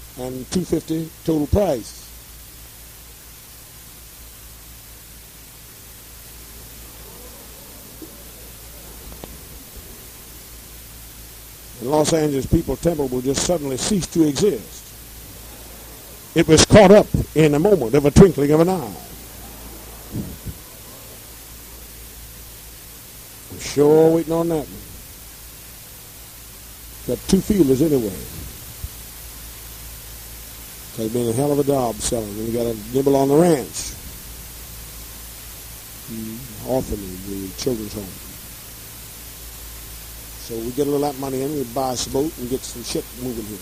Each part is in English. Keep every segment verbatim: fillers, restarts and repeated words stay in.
and two fifty total price. In Los Angeles, People's Temple will just suddenly cease to exist. It was caught up in a moment of a twinkling of an eye. I'm sure waiting on that one. Got two fielders anyway. It's been a hell of a job selling. And you got to nibble on the ranch. Mm, orphanage, the children's home. So we get a little of that money in, we buy us a boat and get some shit moving here.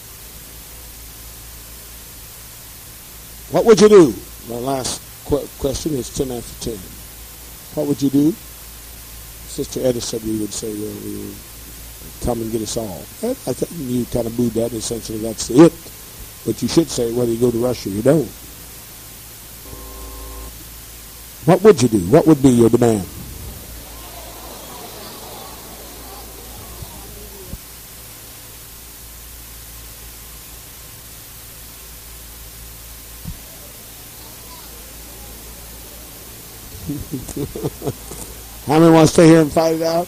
What would you do? My last qu- question is ten after ten. What would you do? Sister Edda said we would say, well, we would come and get us all. I think you kind of booed that. Essentially, that's it. But you should say whether you go to Russia or you don't. What would you do? What would be your demand? How many want to stay here and fight it out?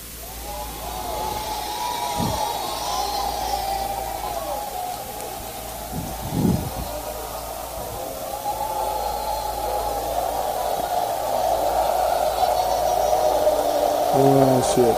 Oh, shit.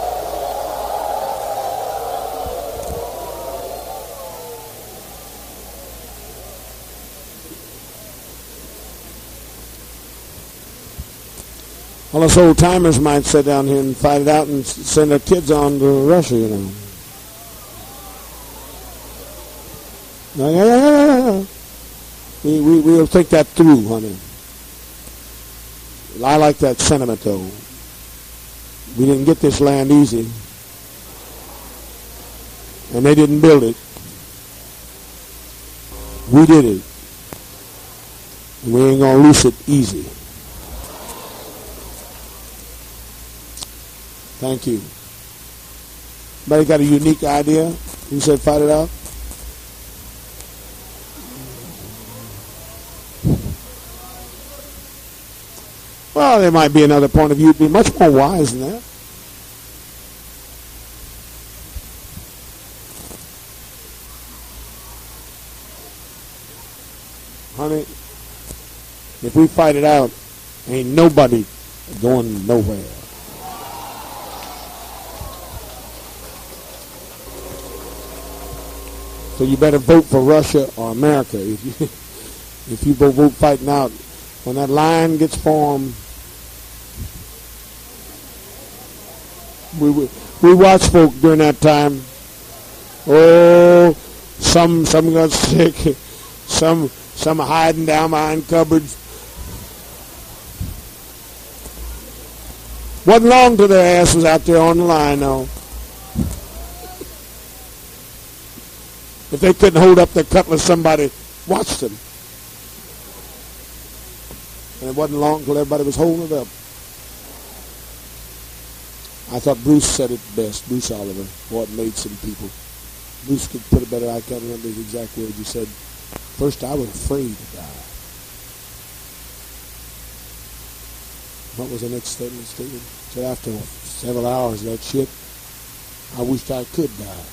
All us old timers might sit down here and fight it out and send their kids on to Russia, you know. Yeah, yeah, yeah, yeah. We, we, we'll think that through, honey. I like that sentiment, though. We didn't get this land easy. And they didn't build it. We did it. And we ain't going to lose it easy. Thank you. Anybody got a unique idea? You said fight it out? Well, there might be another point of view. It'd be much more wise than that. Honey, if we fight it out, ain't nobody going nowhere. So you better vote for Russia or America. If you, if you vote, vote fighting out, when that line gets formed, we we, we watch folk during that time. Oh, some some got sick, some some are hiding down behind cupboards. Wasn't long till their ass was out there on the line, though. If they couldn't hold up their cutlass, somebody watched them. And it wasn't long till everybody was holding it up. I thought Bruce said it best, Bruce Oliver, boy, it made some people. Bruce could put it better. I can't remember his exact words. He said, first I was afraid to die. What was the next statement, Stephen? He said, after several hours of that shit, I wished I could die.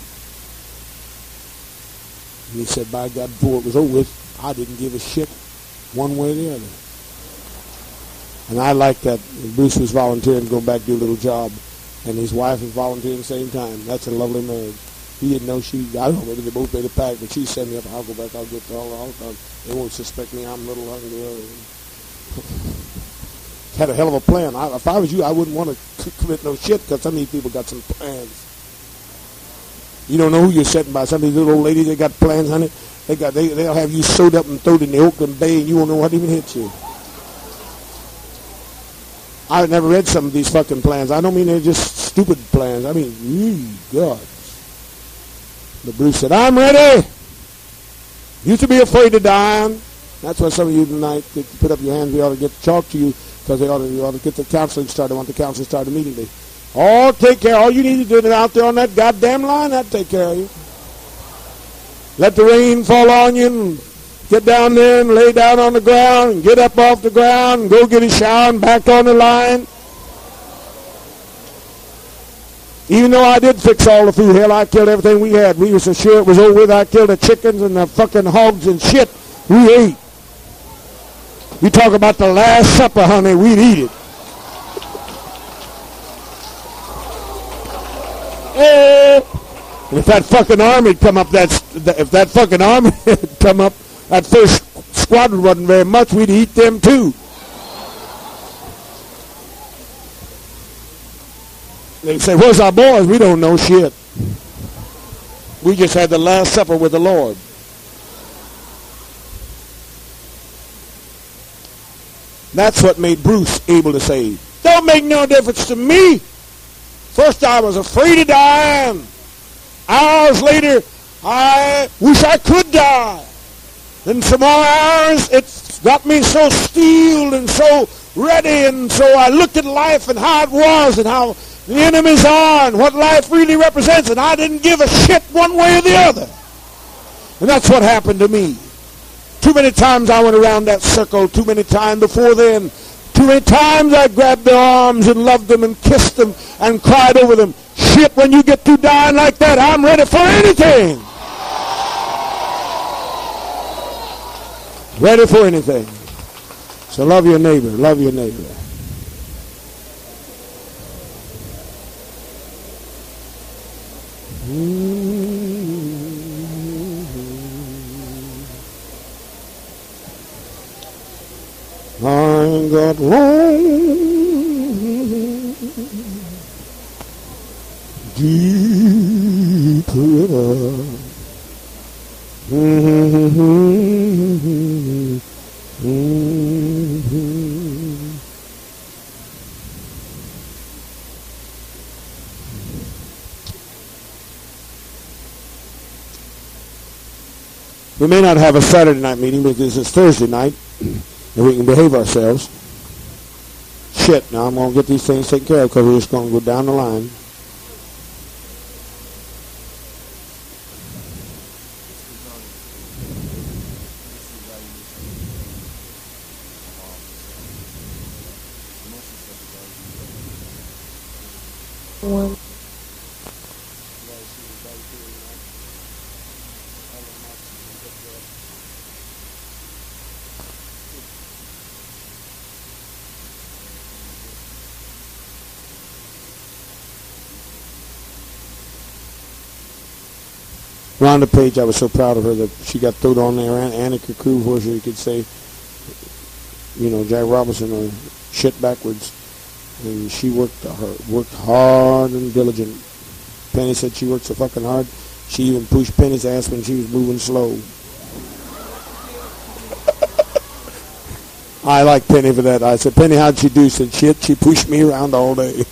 And he said, by God, before it was over with, I didn't give a shit one way or the other. And I like that. Bruce was volunteering to go back to do a little job, and his wife was volunteering at the same time. That's a lovely marriage. He didn't know she, I don't know, maybe they both made a pact, but she sent me up, I'll go back, I'll get the all, all done. They won't suspect me, I'm a little hungry. Had a hell of a plan. I, if I was you, I wouldn't want to commit no shit, because some of these people got some plans. You don't know who you're sitting by. Some of these little old ladies, they got plans, honey. They got, they, they'll have you sewed up and thrown in the Oakland Bay, and you won't know what even hit you. I've never read some of these fucking plans. I don't mean they're just stupid plans. I mean, ee, God. But Bruce said, I'm ready. You should be afraid to die. That's why some of you tonight that put up your hands, we ought to get to talk to you, because they ought to, you ought to get the counseling started. I want the counseling started immediately. Oh, take care. All you need to do is out there on that goddamn line, that'll take care of you. let the rain fall on you and get down there and lay down on the ground and get up off the ground and go get a shower and back on the line. Even though I did fix all the food, hell, I killed everything we had. We were so sure it was over with. I killed the chickens and the fucking hogs and shit. We ate. You talk about the Last Supper, honey, we'd eat it. And if that fucking army come up, that's if that fucking army come up, that first squadron wasn't very much, we'd eat them too. They say, where's our boys? We don't know shit. We just had the Last Supper with the Lord. That's what made Bruce able to say, don't make no difference to me. First I was afraid of dying. Hours later, I wish I could die. Then some more hours, it's got me so steeled and so ready, and so I looked at life and how it was and how the enemies are and what life really represents, and I didn't give a shit one way or the other. And that's what happened to me. Too many times I went around that circle, too many times before then. Too many times I grabbed their arms and loved them and kissed them and cried over them. Shit, when you get through dying like that, I'm ready for anything. Ready for anything. So love your neighbor, love your neighbor. I got long deep river. Mm-hmm. Mm-hmm. We may not have a Saturday night meeting because it's Thursday night. And we can behave ourselves. Shit, now I'm going to get these things taken care of because we're just going to go down the line. One. Rhonda Page, I was so proud of her that she got thrown on there. Annika Crew, where she could say, you know, Jack Robinson or shit backwards. And she worked her, worked hard and diligent. Penny said she worked so fucking hard, she even pushed Penny's ass when she was moving slow. I like Penny for that. I said, Penny, how'd she do? She said, shit, she pushed me around all day.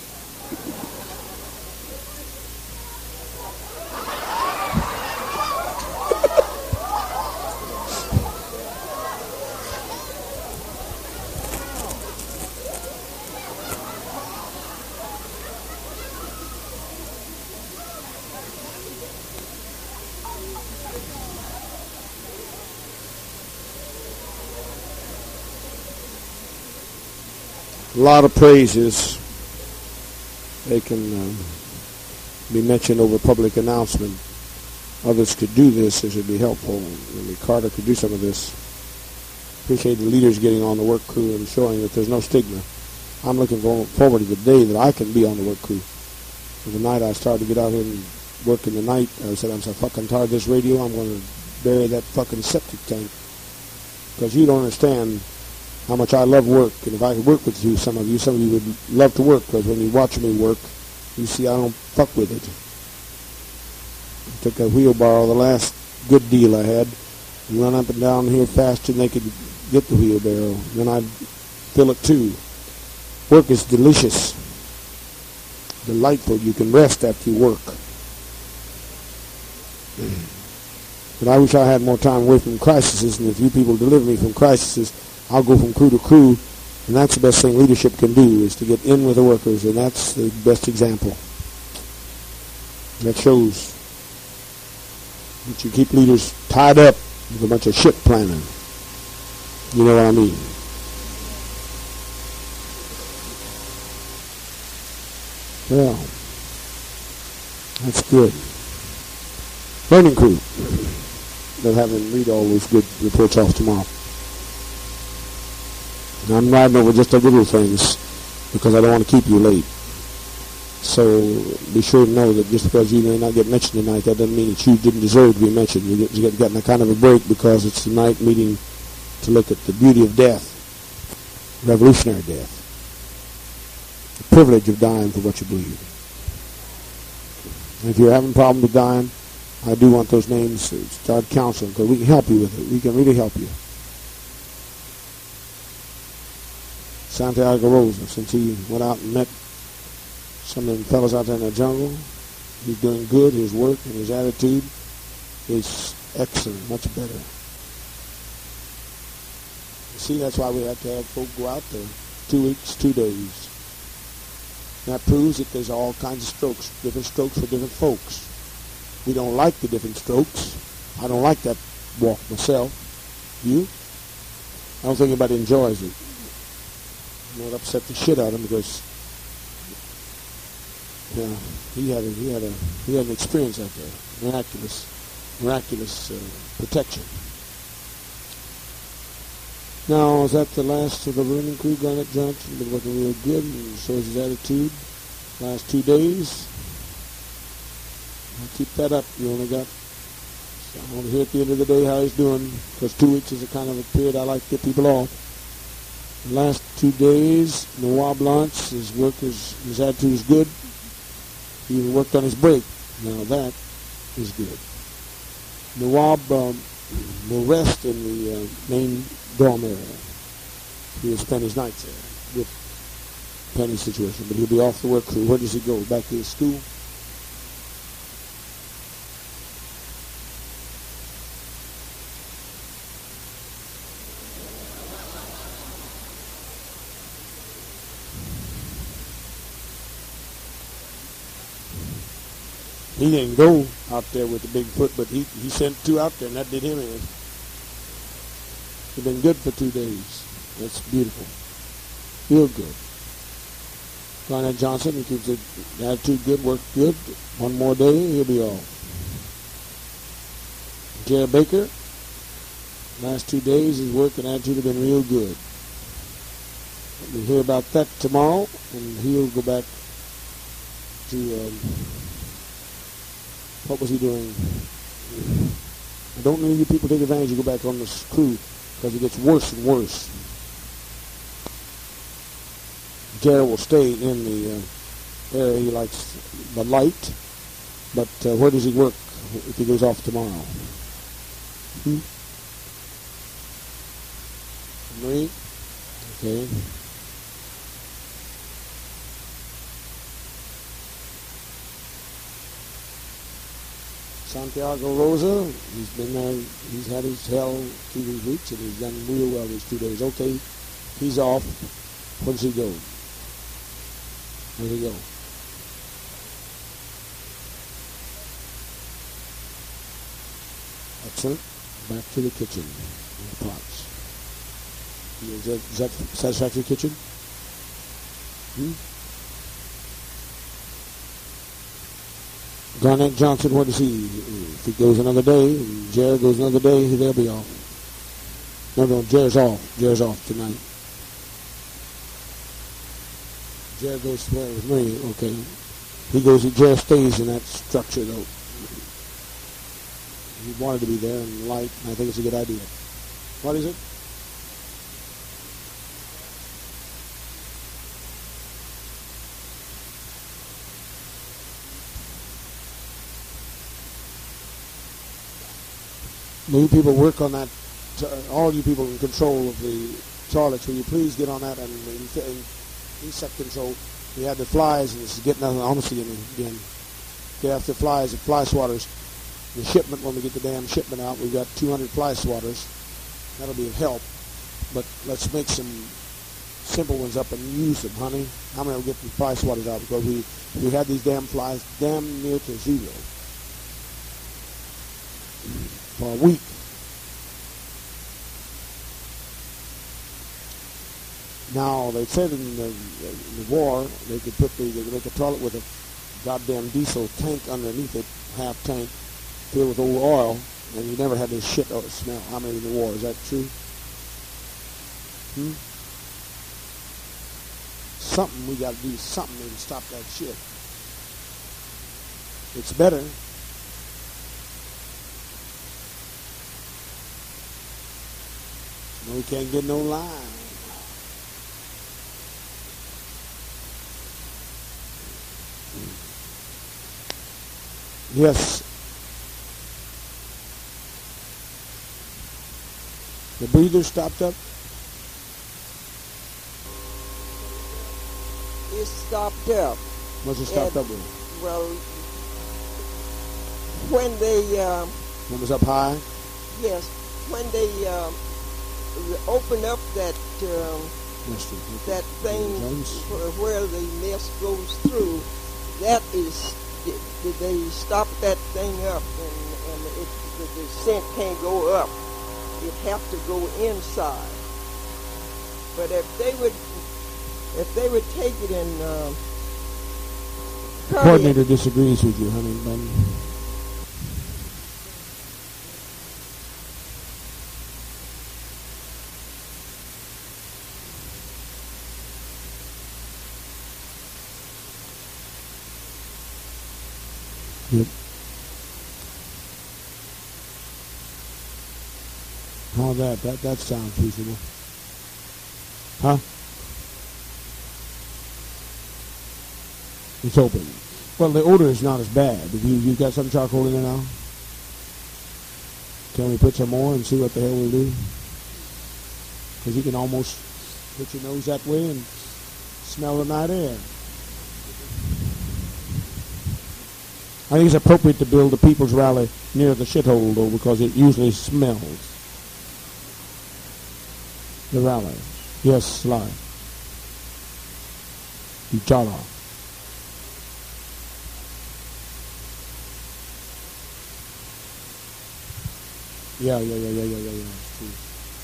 A lot of praises. They can uh, be mentioned over public announcement. Others could do this. This would be helpful. Maybe Carter could do some of this. Appreciate the leaders getting on the work crew and showing that there's no stigma. I'm looking forward to the day that I can be on the work crew. The night I started to get out here and work in the night, I said, I'm so fucking tired of this radio, I'm going to bury that fucking septic tank. Because you don't understand how much I love work, and if I could work with you, some of you, some of you would love to work, because when you watch me work, you see I don't fuck with it. I took a wheelbarrow, the last good deal I had, and run up and down here faster than they could get the wheelbarrow. Then I'd fill it too. Work is delicious, delightful. You can rest after you work. But I wish I had more time away from crises, and if you people deliver me from crises, I'll go from crew to crew, and that's the best thing leadership can do, is to get in with the workers, and that's the best example. That shows But you keep leaders tied up with a bunch of shit planning. You know what I mean? Well, that's good. Learning crew. They'll have them read all those good reports off tomorrow. And I'm riding over just the little things because I don't want to keep you late. So be sure to know that just because you may not get mentioned tonight, that doesn't mean that you didn't deserve to be mentioned. You get, you get gotten a kind of a break because it's the night meeting to look at the beauty of death, revolutionary death, the privilege of dying for what you believe. And if you're having a problem with dying, I do want those names to start counseling because we can help you with it. We can really help you. Santiago Rosa, since he went out and met some of them fellows out there in the jungle, he's doing good. His work and his attitude is excellent, much better. You see, that's why we have to have folk go out there two weeks, two days. And that proves that there's all kinds of strokes, different strokes for different folks. We don't like the different strokes. I don't like that walk myself. You? I don't think anybody enjoys it. You know, it upset the shit out of him because yeah, he had a, he had a he had an experience out there, miraculous, miraculous uh, protection. Now, is that the last of the learning crew? Garnet Johnson been working real good, and so is his attitude. Last two days. I'll keep that up. You only got. So I want to hear at the end of the day how he's doing, because two weeks is a kind of a period I like to get people off. The last two days, Noir Blanche, his work is, his attitude is good. He even worked on his break. Now that is good. Nawab um, will rest in the uh, main dorm area. He will spend his nights there with Penny's situation, but he'll be off the work crew. Where does he go? Back to his school? He didn't go out there with the big foot, but he, he sent two out there, and that did him in. It's been good for two days. That's beautiful. Real good. Garnet Johnson, he keeps the attitude good, work good. One more day, he'll be off. Jerry Baker, last two days, his work and attitude have been real good. We'll hear about that tomorrow, and he'll go back to... Um, What was he doing? I don't need you people take advantage. You go back on this crew because it gets worse and worse. Jerry will stay in the uh, area. He likes the light, but uh, where does he work if he goes off tomorrow? Hmm? Marie? Okay. Santiago Rosa, he's been there, he's had his hell through these weeks, and he's done real well these two days. Okay, he's off. Where does he go? Where does he go? Excellent. Back to the kitchen. The pots. Is that, is that satisfactory kitchen? Hmm? Garnet Johnson, what does he, if he goes another day, and Jared goes another day, they'll be off. No, no, Jared's off. Jared's off tonight. Jared goes to where with me, okay. He goes, Jared stays in that structure, though. He wanted to be there in light, and I think it's a good idea. What is it? You people work on that. Uh, all you people in control of the toilets, will you please get on that and, and, and insect control? We had the flies, and it's getting out honestly again. Get after flies, the fly swatters. The shipment, when we get the damn shipment out, we've got two hundred fly swatters. That'll be a help. But let's make some simple ones up and use them, honey. How many will get the fly swatters out? Because we, we had these damn flies damn near to zero. for a week. Now, they said in the, in the war they could put the, they could make a toilet with a goddamn diesel tank underneath it, half tank, filled with old oil, and you never had this shit smell. I mean, in the war. Is that true? Hmm? Something, we got to do something to stop that shit. It's better. No, we can't get no line. Yes. The breather stopped up? It stopped up. What's it stopped And, up with? Well, when they... Um, When it was up high? yes, when they um, open up that um, Mister that thing where, where the mist goes through, that is... Did they stop that thing up, and, and it, the, the scent can't go up. It have to go inside. But if they would, if they would take it and um, coordinator disagrees with you, honey bun. Yep. How that? That that sounds feasible. Huh? It's open. Well, the odor is not as bad. Have you you got some charcoal in there now? Can we put some more and see what the hell we'll do? Because you can almost put your nose that way and smell the night air. I think it's appropriate to build a people's rally near the shithole, though, because it usually smells. The rally. Yes, Sly. Jala. Yeah, yeah, yeah, yeah, yeah, yeah, yeah. It's true.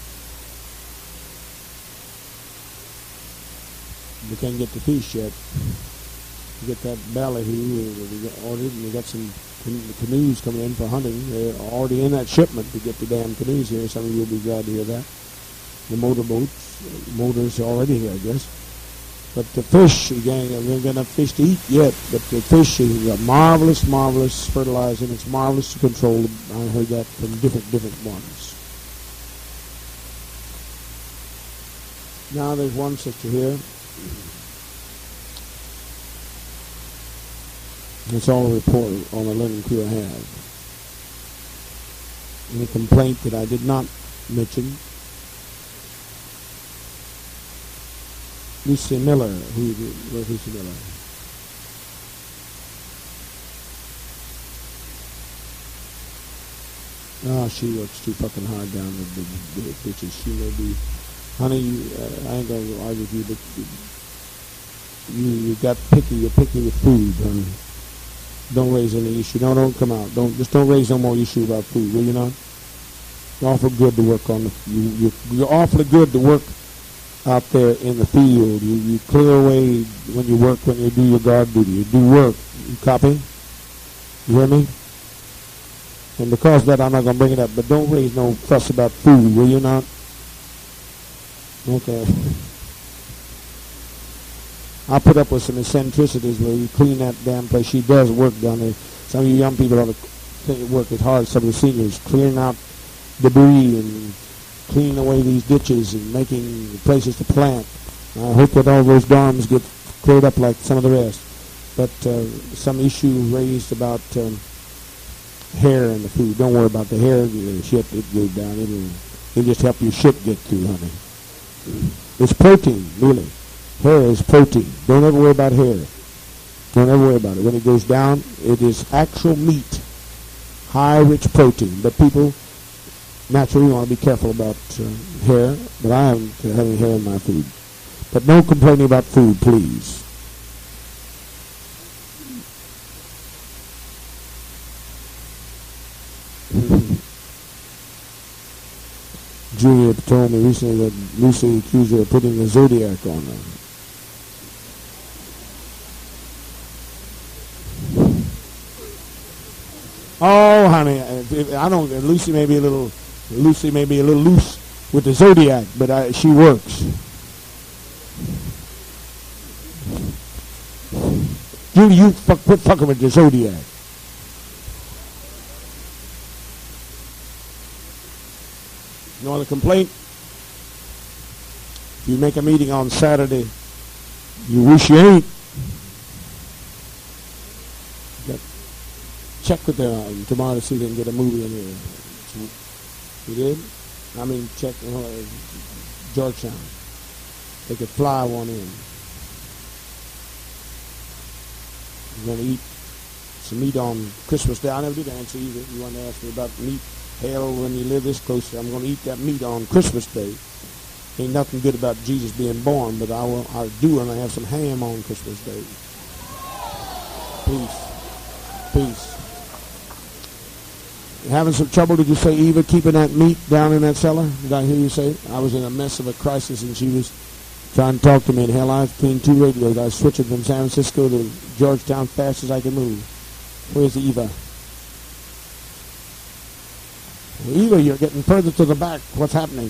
We can't get the fish yet. You get that ballyhoo, we got ordered, and we got some canoes coming in for hunting. They're already in that shipment to get the damn canoes here. Some of you will be glad to hear that. The motorboats, motors are already here, I guess. But the fish, again, we haven't got enough fish to eat yet, but the fish is a marvelous, marvelous fertilizer, and it's marvelous to control. I heard that from different, different ones. Now there's one sister here. That's all the report on the linen crew I have. Any complaint that I did not mention? Lucy Miller. Who was Lucy Miller? Oh, she works too fucking hard down with the, the, the bitches. She may be, honey, you, uh, I ain't gonna argue with you, but you, you got picky. You're picky with food, honey. Don't raise any issue. No, don't come out. Don't just don't raise no more issue about food, will you not? You're awful good to work on the. You, you, you're awfully good to work out there in the field. You, you clear away when you work, when you do your guard duty. You do work. You copy? You hear me? And because of that, I'm not going to bring it up. But don't raise no fuss about food, will you not? Okay. I'll put up with some eccentricities where you clean that damn place. She does work down there. Some of you young people ought to work as hard as some of the seniors, clearing out debris and cleaning away these ditches and making places to plant. I hope that all those dorms get cleared up like some of the rest. But uh, some issue raised about um, hair in the food. Don't worry about the hair. The shit, it goes down. It'll, it'll just help your shit get through, honey. It's protein, really. Hair is protein. Don't ever worry about hair. Don't ever worry about it. When it goes down, it is actual meat. High, rich protein. But people naturally want to be careful about uh, hair. But I am having hair in my food. But no complaining about food, please. Julia told me recently that Lucy accused her of putting the zodiac on her. Oh, honey, I don't. Lucy may be a little. Lucy may be a little loose with the zodiac, but I, she works. Julie, you fuck, quit fucking with the zodiac. No other complaint? If you make a meeting on Saturday, you wish you ain't. Check with them uh, tomorrow to see if they can get a movie in here. You did? I mean, check uh, Georgetown. They could fly one in. You're going to eat some meat on Christmas Day. I never did answer either. You want to ask me about meat? Hell, when you live this close, I'm going to eat that meat on Christmas Day. Ain't nothing good about Jesus being born, but I will. I do, and I have some ham on Christmas Day. Peace, peace. You having some trouble? Did you say, Eva, keeping that meat down in that cellar? Did I hear you say it? I was in a mess of a crisis, and she was trying to talk to me. And hell, I was between two radios. I was switching from San Francisco to Georgetown fast as I could move. Where's Eva? Eva, you're getting further to the back. What's happening?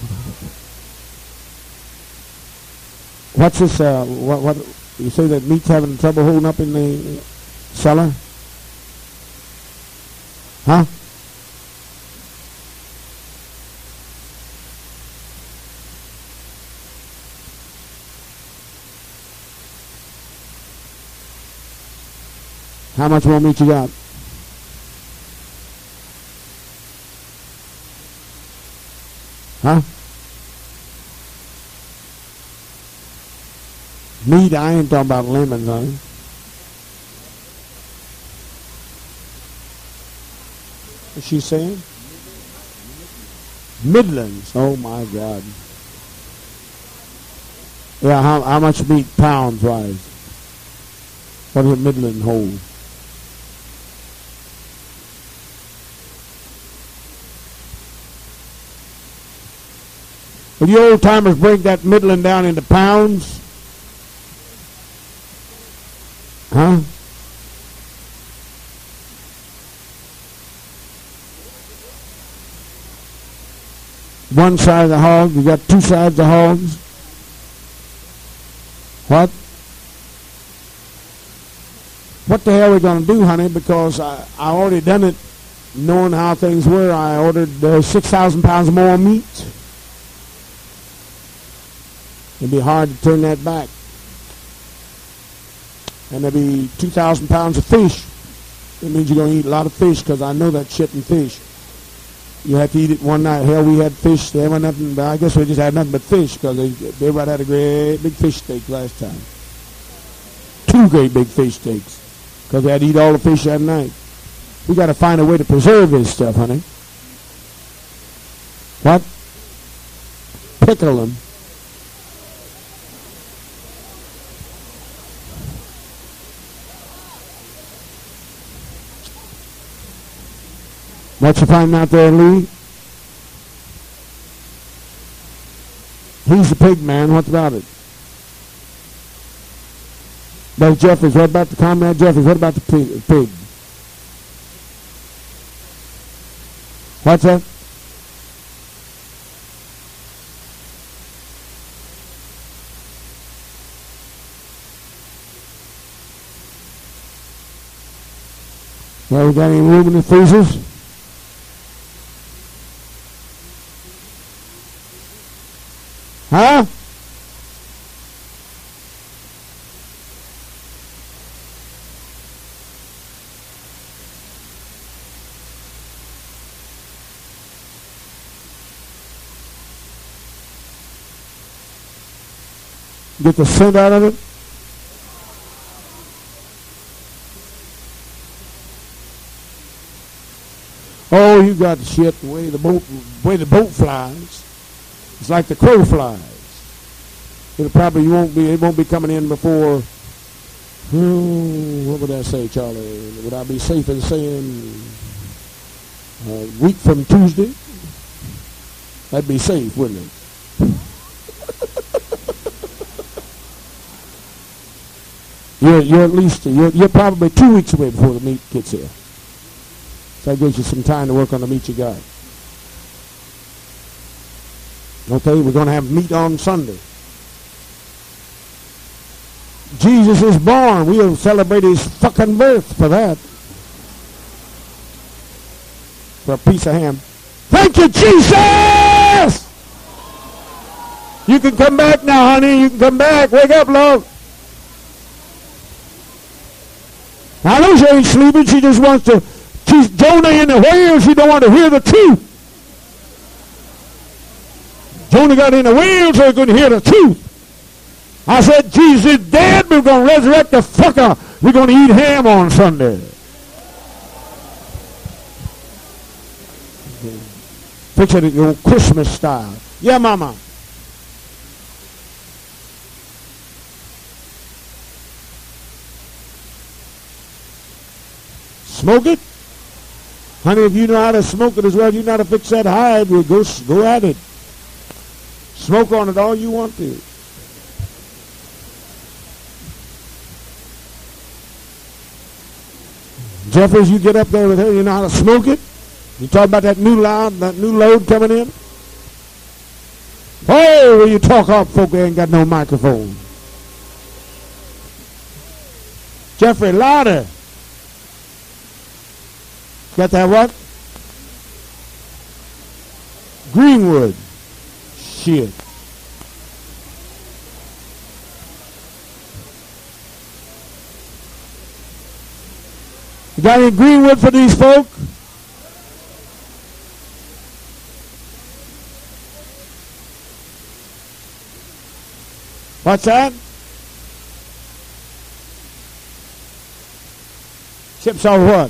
What's this? Uh, what, what? You say that meat's having trouble holding up in the cellar? Huh? How much more meat you got? Huh? Meat, I ain't talking about lemons, honey. What's she saying? Midlands. Oh my God. Yeah, how, how much meat pounds wise? What does a Midland hold? Will you old timers break that Midland down into pounds? Huh? One side of the hog, you got two sides of hogs. What? What the hell are we going to do, honey? Because I, I already done it knowing how things were. I ordered uh, six thousand pounds more meat. It'd be hard to turn that back. And there'll be two thousand pounds of fish. It means you're going to eat a lot of fish because I know that shit and fish. You have to eat it one night. Hell, we had fish. There was nothing, but I guess we just had nothing but fish because everybody had a great big fish steak last time. Two great big fish steaks because they had to eat all the fish that night. We got to find a way to preserve this stuff, honey. What? Pickle them. What you finding out there, Lee? He's the pig man. What about it? That's Jeffries. What about the comrade Jeffries? What about the pig? pig? What's that? Well, we got any room in the freezers? Huh? Get the scent out of it? Oh, you got the shit the way the boat, the way the boat flies. It's like the crow flies. It'll probably you won't be. It won't be coming in before. Hmm, what would I say, Charlie? Would I be safe in saying a week from Tuesday? That'd be safe, wouldn't it? You're, you're at least, you're, you're probably two weeks away before the meat gets here. So that gives you some time to work on the meat you got. Okay, we're going to have meat on Sunday. Jesus is born. We'll celebrate his fucking birth for that. For a piece of ham. Thank you, Jesus! You can come back now, honey. You can come back. Wake up, love. I know she ain't sleeping. She just wants to. She's Jonah in the whale. She don't want to hear the truth. Jonah got in the whale so he couldn't hear the truth. I said, Jesus is dead. We're going to resurrect the fucker. We're going to eat ham on Sunday. Picture it your Christmas style. Yeah, mama. Smoke it? Honey, if you know how to smoke it as well, you know how to fix that hide, we'll go, go at it. Smoke on it all you want to. Jeffers, you get up there with her, you know how to smoke it? You talk about that new loud, that new load coming in? Oh, when you talk off, folk ain't got no microphone. Jeffrey, louder. Got that what? Greenwood. Shit. You got any Greenwood for these folk? What's that? Chips off what?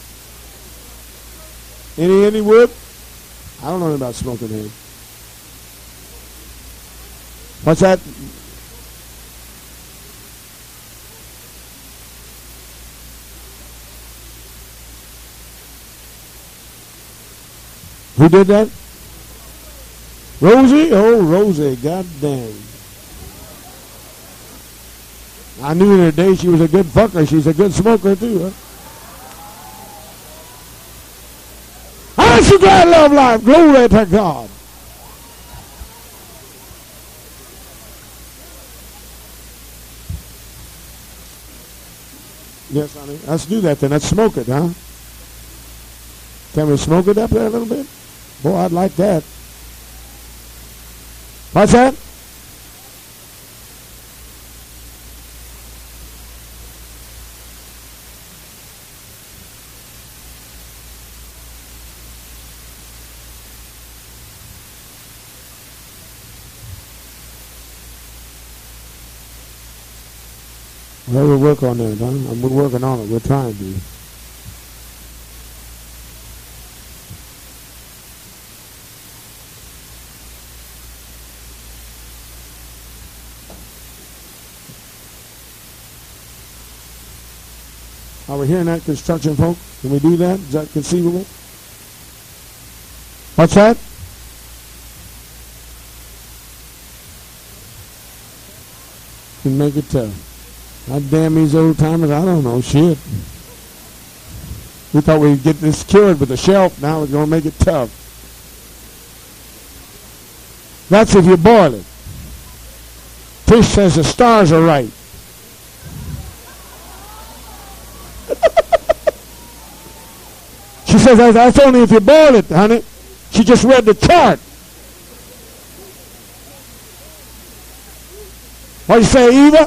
Any any wood? I don't know about smoking hay. What's that? Who did that? Rosie? Oh, Rosie, goddamn. I knew in her day she was a good fucker. She's a good smoker too, huh? Aren't you glad love life? Glory to God. Yes, honey. Let's do that then. Let's smoke it, huh? Can we smoke it up there a little bit? Boy, I'd like that. What's that? Well, we'll work on that, huh? And we're working on it. We're trying to. Are we hearing that, construction folk? Can we do that? Is that conceivable? What's that? Can make it tough. God damn these old timers, I don't know, shit. We thought we'd get this cured with a shelf, now we're going to make it tough. That's if you boil it. Tish says the stars are right. She says that's only if you boil it, honey. She just read the chart. What you say, Eva?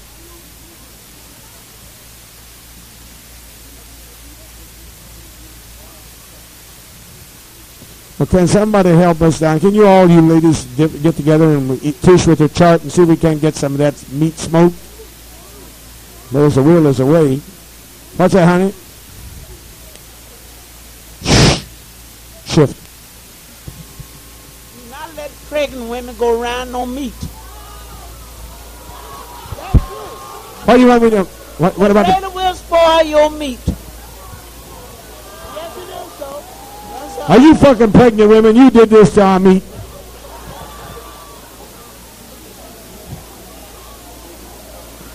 Well, can somebody help us down? Can you all, you ladies, get, get together and eat Tish with her chart and see if we can get some of that meat smoke? There's a will, there's a way. What's that, honey? Shift. Do not let pregnant women go around no meat. What do you want me to? What, what about the? will spoil your meat. Yes, it is so. Are you fucking pregnant women? You did this to our meat.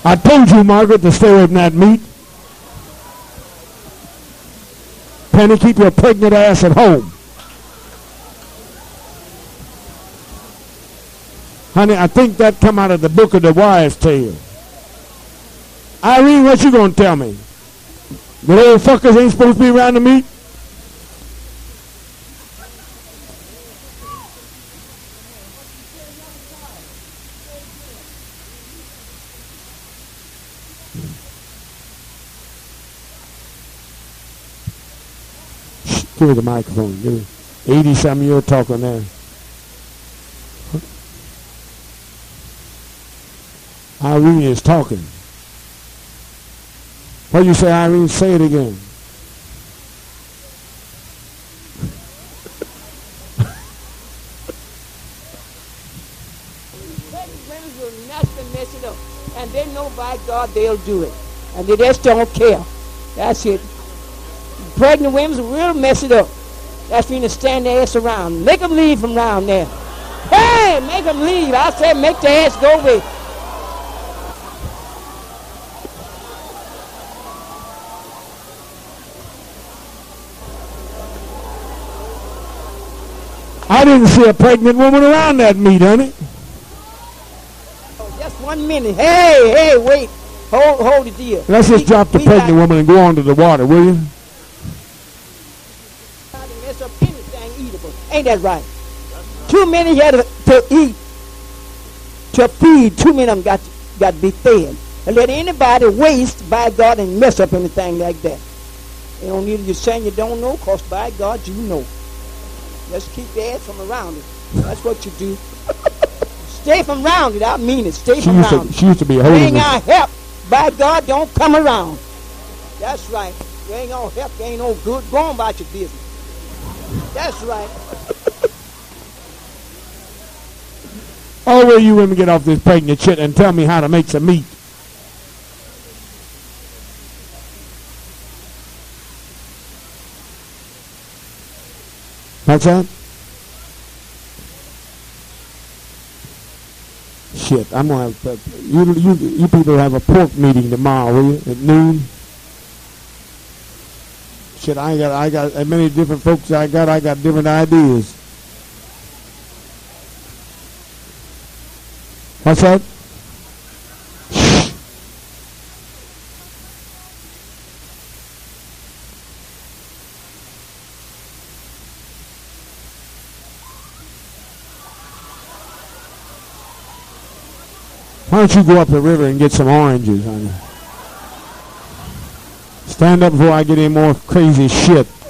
I told you, Margaret, to stay away from that meat. Penny, keep your pregnant ass at home. Honey, I think that come out of the book of the wives' tale. Irene, what you gonna tell me? The little fuckers ain't supposed to be around the meat? Give me the microphone. Give me eighty-something year talking there. Irene is talking. What do you say, Irene? Say it again. Women will naturally mess it up. And they know by God they'll do it. And they just don't care. That's it. Pregnant women will mess it up. That's when you stand their ass around. Make them leave from around there. Hey, make them leave. I said make their ass go away. I didn't see a pregnant woman around that meat, honey. Oh, just one minute. Hey, hey, wait. Hold, hold it there. Let's just we, drop the pregnant got, woman and go on to the water, will you? Mess up anything eatable. Ain't that right? Too many had to, to eat, to feed. Too many of them got, got to be fed. And let anybody waste by God and mess up anything like that. You don't need to say you don't know, because by God you know. Just keep your ass from around it. That's what you do. Stay from around it. I mean it. Stay she from around to, it. She used to be holding you ain't gonna help. By God, don't come around. That's right. You ain't gonna help. You ain't no good. Go on about your business. That's right. Oh, will you women get off this pregnant shit and tell me how to make some meat? What's that? Shit, I'm gonna have uh, you, you you people have a pork meeting tomorrow, will you? At noon. Shit, I got I got as many different folks I got. I got different ideas. What's that? Why don't you go up the river and get some oranges, honey? Stand up before I get any more crazy shit.